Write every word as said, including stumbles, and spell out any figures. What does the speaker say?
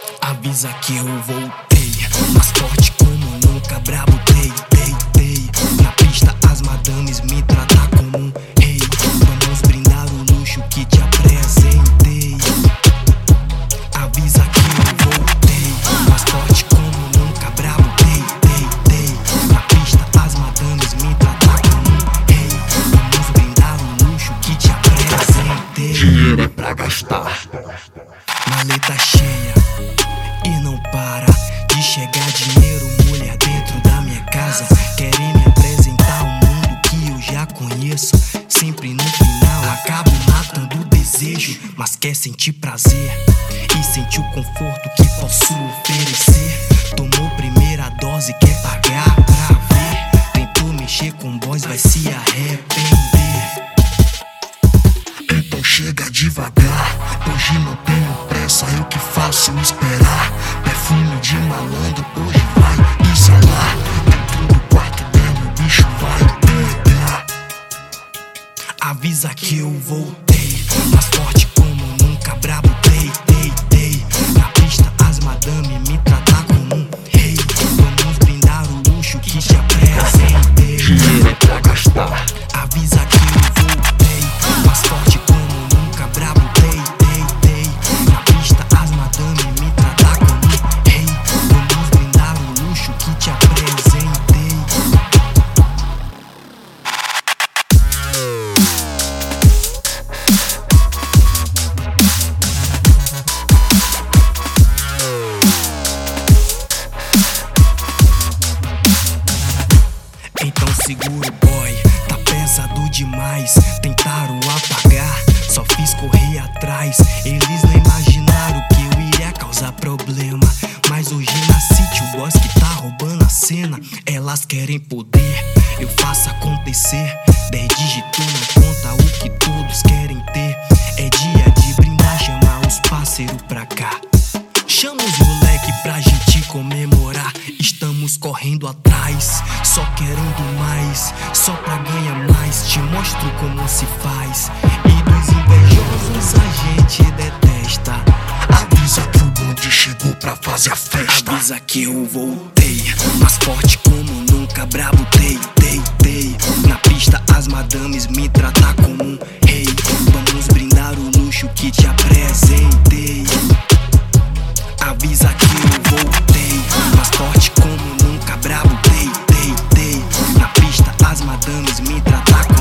Avisa que eu voltei, mais forte como nunca, brabo, dei, dei, dei. Na pista as madames me tratam como um rei. Vamos brindar o luxo que te apresentei. Avisa que eu voltei, mais forte como nunca, brabo, dei, dei, dei. Na pista as madames me tratam como um rei. Vamos brindar o luxo que te apresentei. Dinheiro é pra gastar, maleta cheia e não para de chegar dinheiro, mulher dentro da minha casa. Querem me apresentar um mundo que eu já conheço. Sempre no final acabo matando o desejo, mas quer sentir prazer e sentir o conforto que posso oferecer. Tomou primeira dose, quer pagar pra ver. Tentou mexer com boys, vai se arrepender. então chega devagar. Hoje não tenho pressa, eu que faço esperar. Perfume de malandro hoje vai exalar. Dentro do quarto dela o bicho vai pegar. Avisa que eu voltei, mais forte como nunca, brabo, dei, dei, dei. Na pista as madame me tratam como um rei. Vamos brindar o luxo que te apresentei. Dinheiro é pra gastar, Avisa que eu voltei, mais forte como nunca, brabo, dei, dei, dei. Na pista as madame me tratam como um rei. Vamos brindar o luxo que te apresentei. Então segura o boy, tá pesado demais. Tentaram apagar, só fiz correr atrás. Eles não imaginaram que eu iria causar problema. Mas hoje na City o boss que tá roubando a cena. Elas querem poder, eu faço acontecer. Dez dígitos na conta, o que todos querem ter. É dia de brindar, chamar os parceiros pra cá. Chama os moleque pra gente comemorar. Estamos correndo atrás, só querendo mais, só pra ganhar mais. Te mostro como se faz. E dos invejosos a gente detesta. avisa que o bonde chegou pra fazer a festa. Avisa que eu voltei, mais forte como nunca, brabo, dei, dei, dei. Na pista as madames me tratam como um rei. Vamos brindar o luxo que te apresentei. Avisa que eu voltei, mais forte como nunca, brabo, dei, dei, dei. Na pista as madames me tratam como